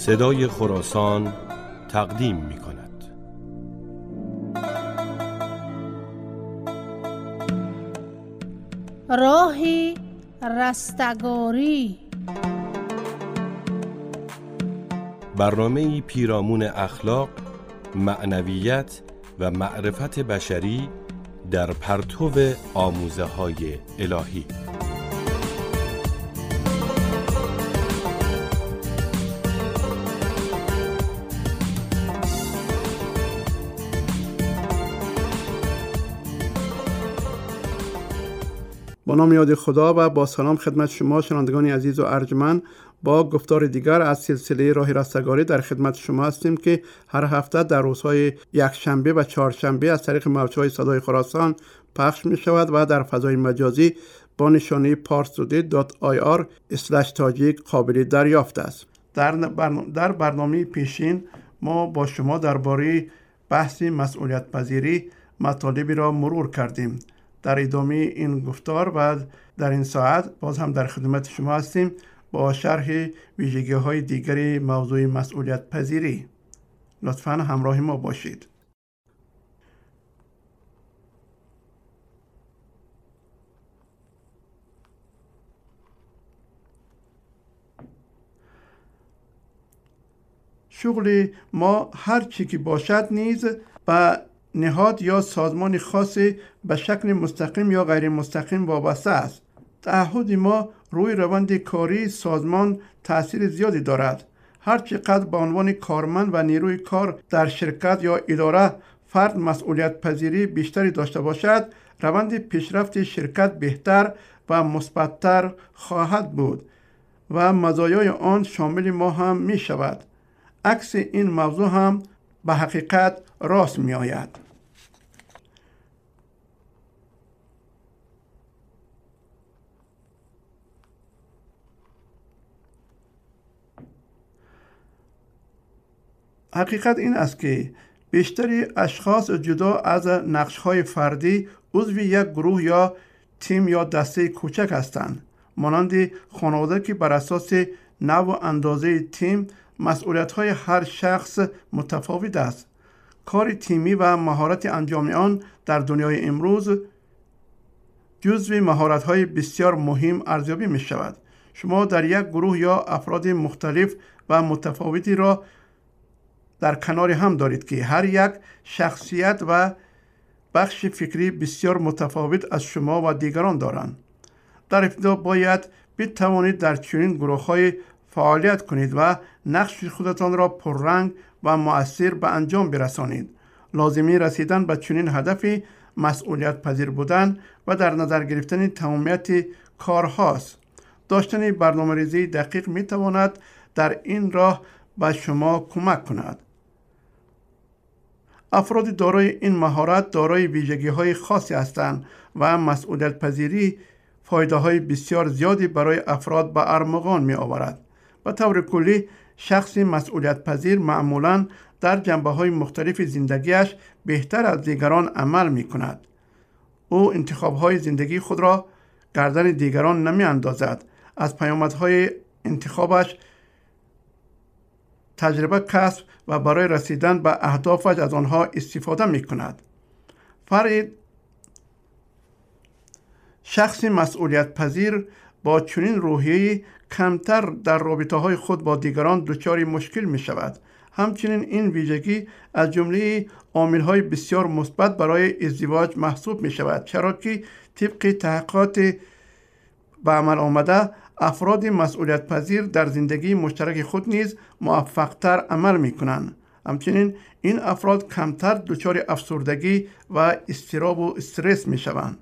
صدای خراسان تقدیم می کند. راهی رستگاری، برنامه‌ای پیرامون اخلاق، معنویت و معرفت بشری در پرتو آموزه‌های الهی. با نام یاد خدا و با سلام خدمت شما شنوندگان عزیز و ارجمند، با گفتار دیگر از سلسله راه رستگاری در خدمت شما هستیم که هر هفته در روزهای یکشنبه و چهارشنبه از طریق موج‌های صدای خراسان پخش می شود و در فضای مجازی با نشانی parstoday.ir/tajik قابل دریافت است. در برنامه پیشین ما با شما درباره بحث مسئولیت پذیری مطالبی را مرور کردیم. در ادامه این گفتار و در این ساعت باز هم در خدمت شما هستیم با شرح ویژگی‌های دیگری موضوع مسئولیت پذیری. لطفاً همراه ما باشید. شغل ما هر چی که باشد نیز به نهاد یا سازمان خاصی به شکل مستقیم یا غیر مستقیم وابسته است. تعهد ما روی روند کاری سازمان تأثیر زیادی دارد. هر چقدر به عنوان کارمند و نیروی کار در شرکت یا اداره فرد مسئولیت پذیری بیشتری داشته باشد، روند پیشرفت شرکت بهتر و مثبت‌تر خواهد بود و مزایای آن شامل ما هم می شود. عکس این موضوع هم به حقیقت راست می آید. حقیقت این است که بیشتری اشخاص جدا از نقش‌های فردی عضو یک گروه یا تیم یا دسته کوچک هستند. مانند خانواده که بر اساس نوع و اندازه تیم مسئولیت‌های هر شخص متفاوت است. کار تیمی و مهارت انجام آن در دنیای امروز جزو مهارت‌های بسیار مهم ارزیابی می‌شود. شما در یک گروه یا افراد مختلف و متفاوتی را در کنار هم دارید که هر یک شخصیت و بخش فکری بسیار متفاوت از شما و دیگران دارند. در ابتدا باید بتوانید در چنین گروه‌های فعالیت کنید و نقش خودتان را پررنگ و مؤثر به انجام برسانید. لازمی رسیدن به چنین هدفی مسئولیت پذیر بودن و در نظر گرفتن تمامیت کارهاست. داشتن برنامه‌ریزی دقیق می‌تواند در این راه به شما کمک کند. افراد دارای این مهارت دارای ویژگی‌های خاصی هستند و مسئولیت پذیری فایده‌های بسیار زیادی برای افراد به ارمغان می‌آورد. به طور کلی شخص مسئولیت پذیر معمولاً در جنبه‌های مختلف زندگیش بهتر از دیگران عمل می‌کند. او انتخاب‌های زندگی خود را گردن دیگران نمی‌اندازد. از پیامدهای انتخابش تجربه کسب و برای رسیدن به اهدافش از آنها استفاده می‌کند. فرد شخص مسئولیت پذیر با چنین روحیه‌ای کمتر در رابطه‌های خود با دیگران دچار مشکل می‌شود. همچنین این ویژگی از جمله عامل‌های بسیار مثبت برای ازدواج محسوب می‌شود، چرا که طبق تحقیقات به عمل آمده افراد مسئولیت پذیر در زندگی مشترک خود نیز موفق‌تر عمل می‌کنند. همچنین این افراد کمتر دچار افسردگی و اضطراب و استرس می‌شوند.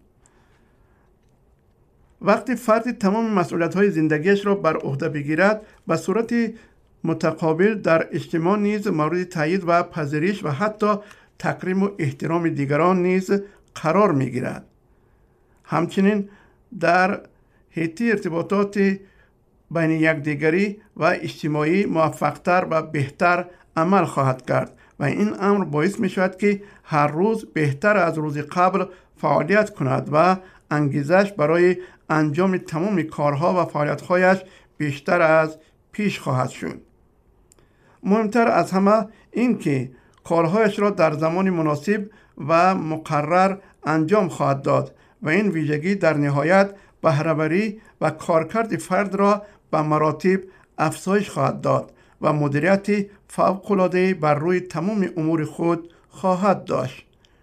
وقتی فرد تمام مسئولیت‌های زندگیش را بر عهده بگیرد، به صورت متقابل در اجتماع نیز مورد تایید و پذیرش و حتی تکریم و احترام دیگران نیز قرار می‌گیرد. همچنین در حیطه ارتباطات بین یکدیگری و اجتماعی موفق‌تر و بهتر عمل خواهد کرد و این امر باعث می‌شود که هر روز بهتر از روز قبل فعالیت کند و انگیزش برای انجام تمام کارها و فعالیت‌هایش بیشتر از پیش خواهد شد. مهمتر از همه این که کارهایش را در زمان مناسب و مقرر انجام خواهد داد و این ویژگی در نهایت بهره‌وری و کارکرد فرد را به مراتب افزایش خواهد داد و مدیریت فوق‌العاده بر روی تمام امور خود خواهد داشت.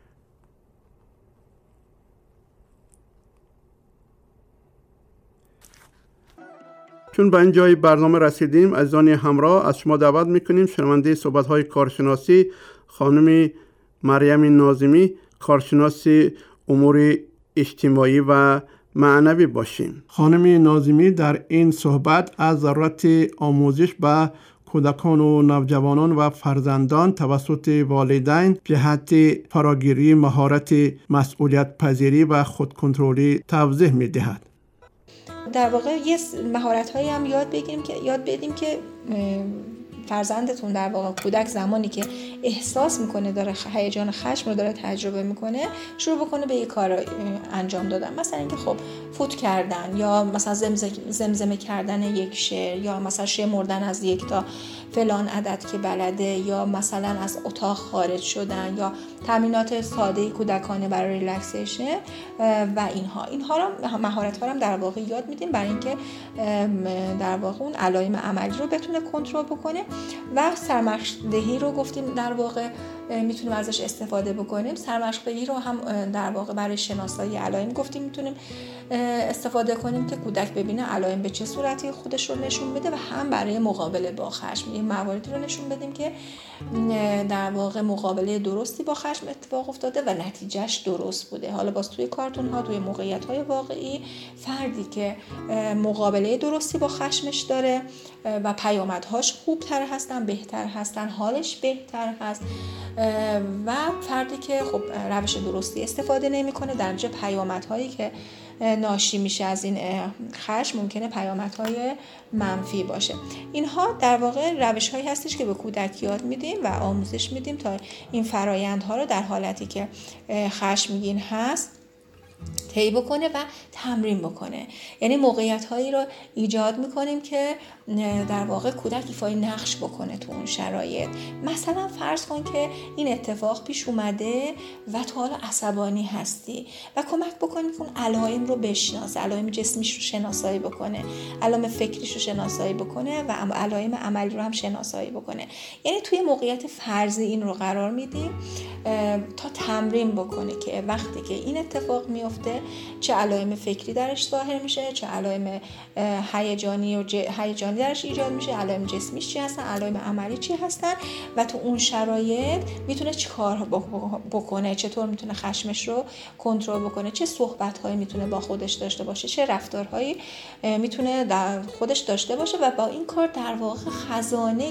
چون به اینجای برنامه رسیدیم، عزیزان همراه از شما دعوت میکنیم شنونده صحبت‌های کارشناسی خانم مریم ناظمی، کارشناس امور اجتماعی و معنوی باشیم. خانم ناظمی در این صحبت از ضرورت آموزش به کودکان و نوجوانان و فرزندان توسط والدین جهت فراگیری مهارت مسئولیت پذیری و خودکنترلی توضیح می‌دهد. در واقع یه مهارت‌هایی هم یاد بدیم که فرزندتون، در واقع کودک، زمانی که احساس میکنه داره هیجان خشم رو داره تجربه میکنه، شروع بکنه به یک کار انجام دادن، مثلا اینکه خب فوت کردن یا مثلا زمزمه کردن یک شعر یا مثلا شمردن از 1 تا فلان عدد که بلده یا مثلا از اتاق خارج شدن یا تمرینات ساده کودکانه برای ریلکسیشن و اینها رو مهارت‌ها رو در واقع یاد میدیم برای اینکه در واقع اون علائم عملی رو بتونه کنترل بکنه. و سرمشق‌دهی رو گفتیم در واقع میتونیم ازش استفاده بکنیم. سرمشق‌دهی رو هم در واقع برای شناسایی علائم گفتیم میتونیم استفاده کنیم که کودک ببینه علائم به چه صورتی خودش رو نشون بده و هم برای مقابله با خشم این مواردی رو نشون بدیم که در واقع مقابله درستی با خشم اتفاق افتاده و نتیجهش درست بوده. حالا باز توی کارتون ها، توی موقعیت های واقعی، فردی که مقابله درستی با خشمش داره و پیامدهاش خوبتر هستن، بهتر هستن، حالش بهتر هست و فردی که خب روش درستی استفاده نمی‌کنه، در نتیجه پیامدهایی که ناشی میشه از این خشم ممکنه پیامدهای منفی باشه. اینها در واقع روش‌هایی هستش که به کودک یاد میدیم و آموزش میدیم تا این فرایندها رو در حالتی که خشمگین هست طی بکنه و تمرین بکنه. یعنی موقعیت‌هایی رو ایجاد می‌کنیم که در واقع کودک ایفای نقش بکنه تو اون شرایط. مثلا فرض کن که این اتفاق پیش اومده و تو حالا عصبانی هستی و کمک بکنیم که اون علائم رو بشناسه، علائم جسمیش رو شناسایی بکنه، علائم فکریش رو شناسایی بکنه و علائم عملی رو هم شناسایی بکنه. یعنی توی موقعیت فرضی این رو قرار میدیم تا تمرین بکنه که وقتی که این اتفاق میفته چه علائم فکری درش ظاهر میشه، چه علائم هیجانی درش ایجاد میشه، علائم جسمیش چی هستن، علائم عملی چی هستن و تو اون شرایط میتونه چی کار بکنه، چطور میتونه خشمش رو کنترل بکنه، چه صحبت‌هایی میتونه با خودش داشته باشه، چه رفتارهایی میتونه در خودش داشته باشه و با این کار در واقع خزانه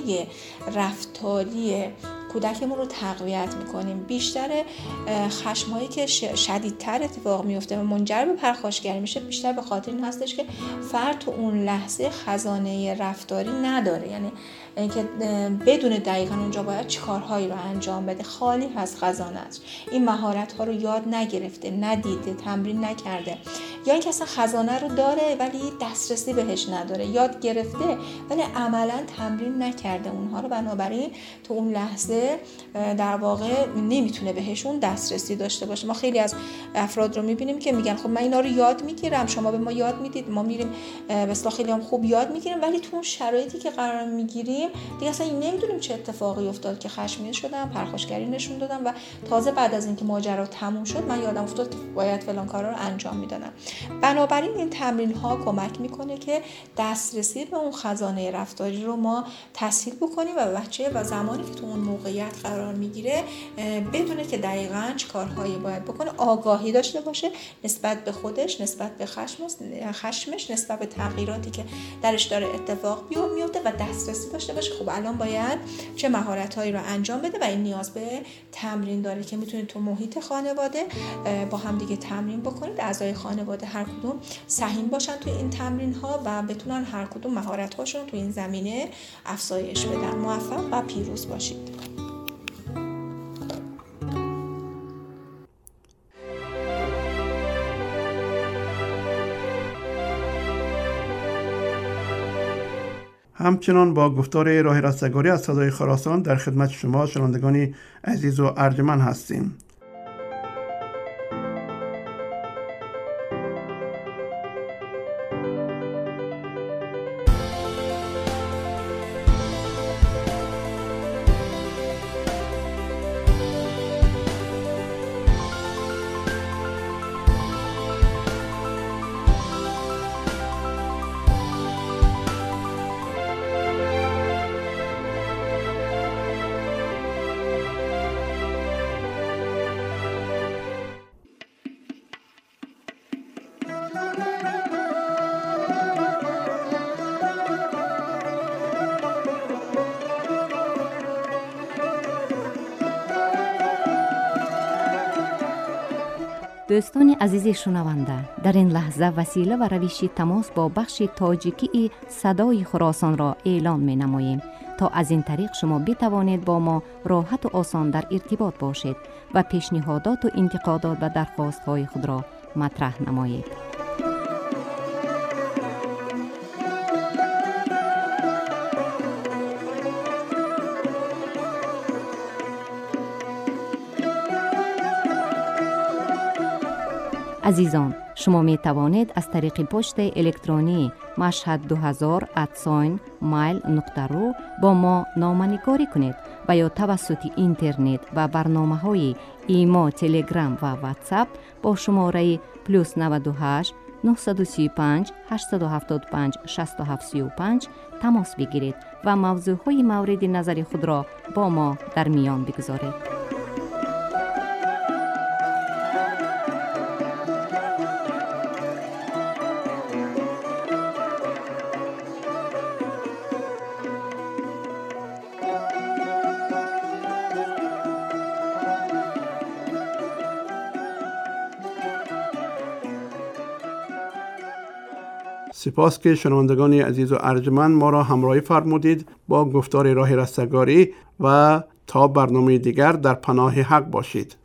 رفتاری کودکمون رو تقویت میکنیم. بیشتر خشم‌هایی که شدیدتر اتفاق میفته و منجر به پرخاشگری میشه بیشتر به خاطر این هستش که فرد تو اون لحظه خزانه رفتاری نداره، یعنی اینکه بدون دقیقاً اونجا باید چه کارهایی رو انجام بده، خالی از خزانه‌اش. این مهارت‌ها رو یاد نگرفته، ندیده، تمرین نکرده، یا اینکه اصلا خزانه رو داره ولی دسترسی بهش نداره، یاد گرفته ولی عملاً تمرین نکرده اونها رو، بنابراین تو اون لحظه در واقع نمیتونه بهشون دسترسی داشته باشه. ما خیلی از افراد رو میبینیم که میگن خب من اینا رو یاد میگیرم، شما به ما یاد میدید، ما میریم مثلا خیلی هم خوب یاد میگیریم، ولی تو اون شرایطی که قرار میگیریم دیگه اصلا نمیدونیم چه اتفاقی افتاد که خشمگین شدم، پرخاشگری نشون دادم و تازه بعد از اینکه ماجرا تموم شد من یادم افتاد که باید فلان کارا رو انجام میدادم. بنابراین این تمرین ها کمک میکنه که دسترسی به اون خزانه رفتاری رو ما تسهیل بکنیم و بچه و زمانی که تو اون موقعیت قرار میگیره بدونه که دقیقاً چه کارهایی باید بکنه، آگاهی داشته باشه نسبت به خودش، نسبت به خشمش، نسبت به تغییراتی که درش داره اتفاق میفته و دسترسی داشته باشه خب الان باید چه مهارت‌هایی رو انجام بده و این نیاز به تمرین داره که میتونید تو محیط خانواده با هم دیگه تمرین بکنید، اعضای خانواده هر کدوم سهیم باشن توی این تمرین‌ها و بتونن هر کدوم مهارت‌هاشون رو توی این زمینه افزایش بدن. موفق و پیروز باشید. همچنان با گفتار راه رستگاری از صدای خراسان در خدمت شما شنوندگان عزیز و ارجمند هستیم. دوستان عزیز شنونده، در این لحظه وسیله و روش تماس با بخش تاجیکی صدای خراسان را اعلام می نماییم تا از این طریق شما بتوانید با ما راحت و آسان در ارتباط باشید و پیشنهادات و انتقادات و درخواست های خود را مطرح نمایید. عزیزان، شما می توانید از طریق پست الکترونی mashhad2000@mail.ru با ما نامه‌نگاری کنید و یا توسط اینترنت و برنامه‌های ایما، تلگرام و واتساپ با شماره +98 935 875 6735 تماس بگیرید و موضوعهای مورد نظر خود را با ما در میان بگذارید. سپاس که شنوندگان عزیز و ارجمند ما را همراهی فرمودید با گفتار راه رستگاری و تا برنامه دیگر در پناه حق باشید.